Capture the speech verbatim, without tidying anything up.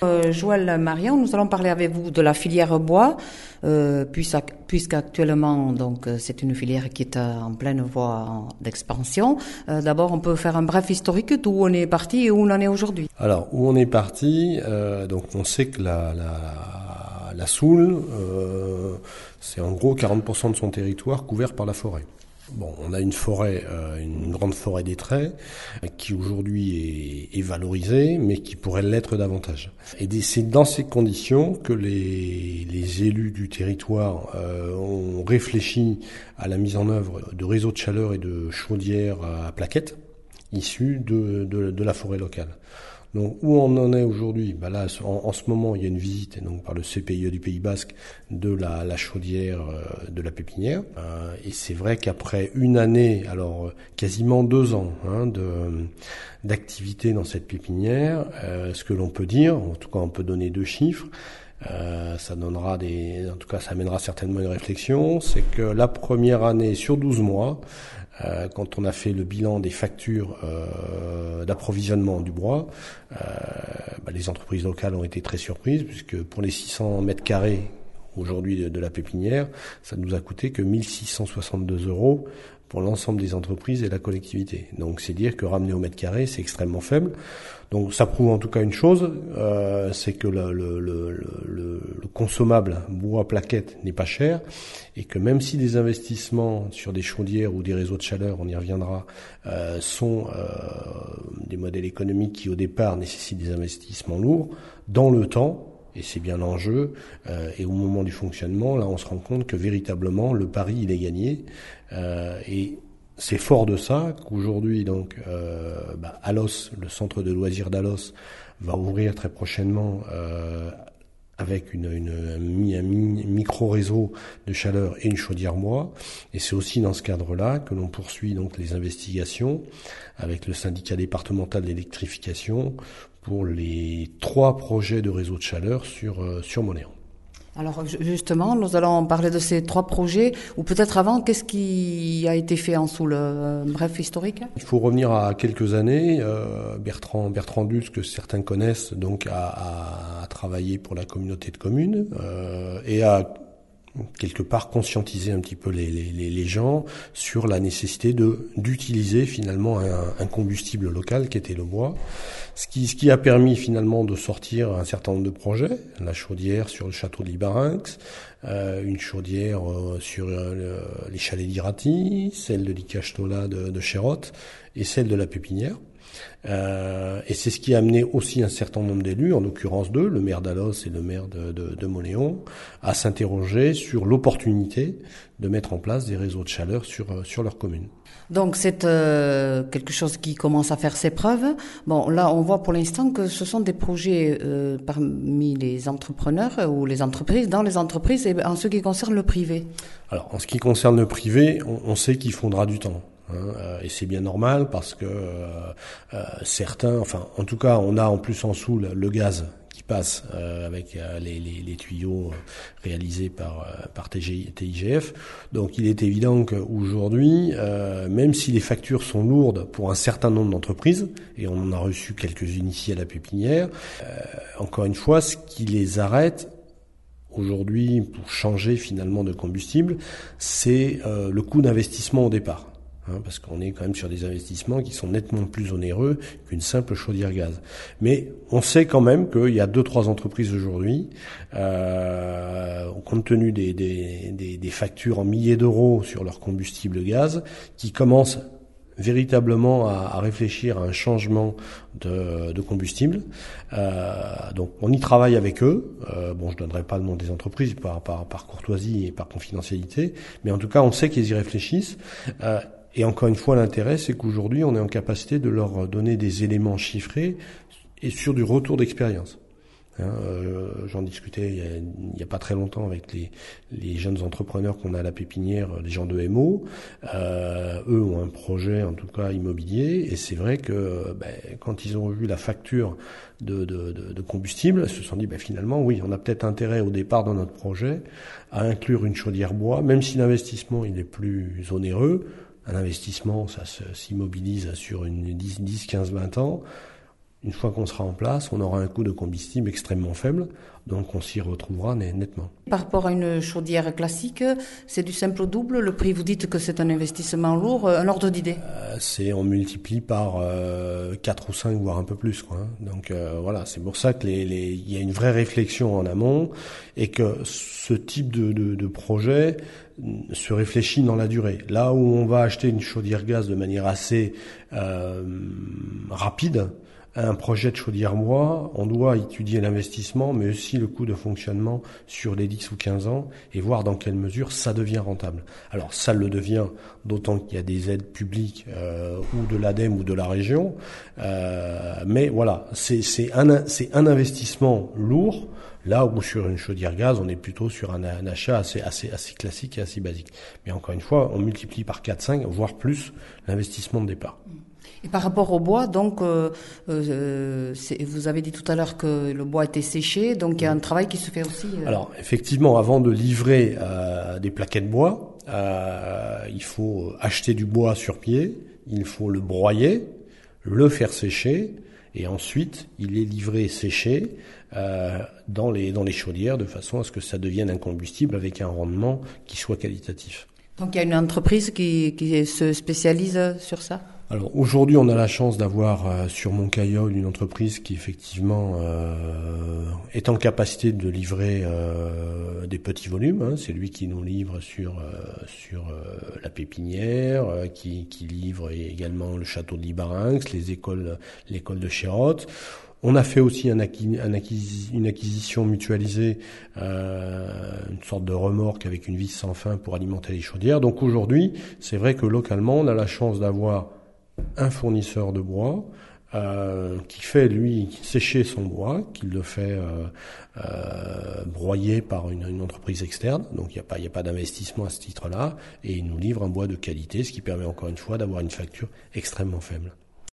Euh, Joël Marion, nous allons parler avec vous de la filière bois, euh, puisqu'actuellement donc c'est une filière qui est en pleine voie d'expansion. Euh, d'abord, on peut faire un bref historique d'où on est parti et où on en est aujourd'hui. Alors, où on est parti, euh, donc on sait que la, la, la Soule, euh, c'est en gros quarante pour cent de son territoire couvert par la forêt. Bon, on a une forêt, euh, une grande forêt d'étrais, qui aujourd'hui est, est valorisée, mais qui pourrait l'être davantage. Et c'est dans ces conditions que les, les élus du territoire euh, ont réfléchi à la mise en œuvre de réseaux de chaleur et de chaudières à plaquettes issus de, de, de la forêt locale. Donc, où on en est aujourd'hui? Bah là, en, en ce moment, il y a une visite, donc par le C P I E du Pays Basque, de la, la chaudière euh, de la pépinière. Euh, et c'est vrai qu'après une année, alors quasiment deux ans, hein, de d'activité dans cette pépinière, euh, ce que l'on peut dire, en tout cas, on peut donner deux chiffres. Euh, ça donnera des, en tout cas, ça amènera certainement une réflexion. C'est que la première année sur douze mois. Euh, quand on a fait le bilan des factures euh, d'approvisionnement du bois, euh, bah, les entreprises locales ont été très surprises puisque pour les six cents mètres carrés aujourd'hui de, de la pépinière, ça nous a coûté que mille six cent soixante-deux euros pour l'ensemble des entreprises et la collectivité. Donc c'est dire que ramener au mètre carré, c'est extrêmement faible. Donc ça prouve en tout cas une chose, euh, c'est que le, le, le, le, le consommable bois plaquette n'est pas cher et que même si des investissements sur des chaudières ou des réseaux de chaleur, on y reviendra, euh, sont euh, des modèles économiques qui au départ nécessitent des investissements lourds, dans le temps, et c'est bien l'enjeu, euh, et au moment du fonctionnement, là on se rend compte que véritablement le pari il est gagné, euh, et c'est fort de ça qu'aujourd'hui donc euh, bah, Alos, le centre de loisirs d'Alos, va ouvrir très prochainement euh, avec une, une, un, un micro-réseau de chaleur et une chaudière bois. Et c'est aussi dans ce cadre-là que l'on poursuit donc les investigations avec le syndicat départemental d'électrification pour les trois projets de réseau de chaleur sur, euh, sur Monnayant. Alors justement, nous allons parler de ces trois projets, ou peut-être avant, qu'est-ce qui a été fait en Soule, un bref historique? Il faut revenir à quelques années. Euh, Bertrand Bertrand Dulce, que certains connaissent, donc a, a, a travaillé pour la communauté de communes euh, et a quelque part conscientiser un petit peu les, les, les gens sur la nécessité de d'utiliser finalement un, un combustible local qui était le bois, ce qui ce qui a permis finalement de sortir un certain nombre de projets, la chaudière sur le château de Libarinx, euh, une chaudière euh, sur euh, les chalets d'Irati, celle de l'Icachtola de, de Chérotte et celle de la Pépinière. Euh, et c'est ce qui a amené aussi un certain nombre d'élus, en l'occurrence deux, le maire d'Alos et le maire de, de, de Monnayant, à s'interroger sur l'opportunité de mettre en place des réseaux de chaleur sur, sur leur commune. Donc c'est euh, quelque chose qui commence à faire ses preuves. Bon, là on voit pour l'instant que ce sont des projets euh, parmi les entrepreneurs ou les entreprises, dans les entreprises et en ce qui concerne le privé. Alors en ce qui concerne le privé, on, on sait qu'il faudra du temps. Hein, et c'est bien normal parce que euh, euh, certains, enfin en tout cas on a en plus en Soule le gaz qui passe euh, avec euh, les, les, les tuyaux réalisés par, euh, par T I G F. Donc il est évident qu'aujourd'hui, euh, même si les factures sont lourdes pour un certain nombre d'entreprises, et on en a reçu quelques-unes ici à la Pépinière, euh, encore une fois, ce qui les arrête aujourd'hui pour changer finalement de combustible, c'est euh, le coût d'investissement au départ. Hein, parce qu'on est quand même sur des investissements qui sont nettement plus onéreux qu'une simple chaudière gaz. Mais on sait quand même qu'il y a deux, trois entreprises aujourd'hui, euh, compte tenu des, des, des, des factures en milliers d'euros sur leur combustible gaz, qui commencent véritablement à, à réfléchir à un changement de, de combustible. Euh, donc on y travaille avec eux. Euh, bon, je donnerai pas le nom des entreprises par, par, par courtoisie et par confidentialité, mais en tout cas on sait qu'ils y réfléchissent. Euh, Et encore une fois, l'intérêt, c'est qu'aujourd'hui, on est en capacité de leur donner des éléments chiffrés et sur du retour d'expérience. Hein, euh, j'en discutais il y, a, il y a pas très longtemps avec les, les jeunes entrepreneurs qu'on a à la Pépinière, les gens de M O. Euh, eux ont un projet, en tout cas immobilier, et c'est vrai que ben, quand ils ont vu la facture de, de, de, de combustible, ils se sont dit ben, finalement, oui, on a peut-être intérêt au départ dans notre projet à inclure une chaudière bois, même si l'investissement il est plus onéreux. Un investissement, ça s'immobilise sur une dix, quinze, vingt ans. Une fois qu'on sera en place, on aura un coût de combustible extrêmement faible, donc on s'y retrouvera nettement. Par rapport à une chaudière classique, c'est du simple au double. Le prix, vous dites que c'est un investissement lourd. Un ordre d'idée euh, C'est on multiplie par euh, quatre ou cinq, voire un peu plus, quoi. Donc euh, voilà, c'est pour ça que les, les, il y a une vraie réflexion en amont et que ce type de, de, de projet se réfléchit dans la durée. Là où on va acheter une chaudière gaz de manière assez euh, rapide, un projet de chaudière bois, on doit étudier l'investissement, mais aussi le coût de fonctionnement sur les dix ou quinze ans et voir dans quelle mesure ça devient rentable. Alors ça le devient, d'autant qu'il y a des aides publiques euh, ou de l'ADEME ou de la région, euh, mais voilà, c'est, c'est, un, c'est un investissement lourd, là où sur une chaudière gaz, on est plutôt sur un, un achat assez, assez, assez classique et assez basique. Mais encore une fois, on multiplie par quatre, cinq, voire plus l'investissement de départ. Et par rapport au bois, donc, euh, euh, c'est, vous avez dit tout à l'heure que le bois était séché, donc il y a un travail qui se fait aussi. Euh... Alors, effectivement, avant de livrer euh, des plaquettes bois, euh, il faut acheter du bois sur pied, il faut le broyer, le faire sécher, et ensuite, il est livré séché euh, dans les dans les chaudières de façon à ce que ça devienne un combustible avec un rendement qui soit qualitatif. Donc, il y a une entreprise qui, qui se spécialise sur ça ? Alors aujourd'hui, on a la chance d'avoir euh, sur Moncaillol une entreprise qui effectivement euh, est en capacité de livrer euh, des petits volumes. Hein. C'est lui qui nous livre sur euh, sur euh, la pépinière, euh, qui, qui livre également le château de Libarinx, les écoles, l'école de Chérotte. On a fait aussi un acquis, un acquis, une acquisition mutualisée, euh, une sorte de remorque avec une vis sans fin pour alimenter les chaudières. Donc aujourd'hui, c'est vrai que localement, on a la chance d'avoir un fournisseur de bois euh, qui fait lui sécher son bois, qui le fait euh, euh, broyer par une, une entreprise externe, donc il n'y a pas il n'y a pas d'investissement à ce titre-là, et il nous livre un bois de qualité, ce qui permet encore une fois d'avoir une facture extrêmement faible.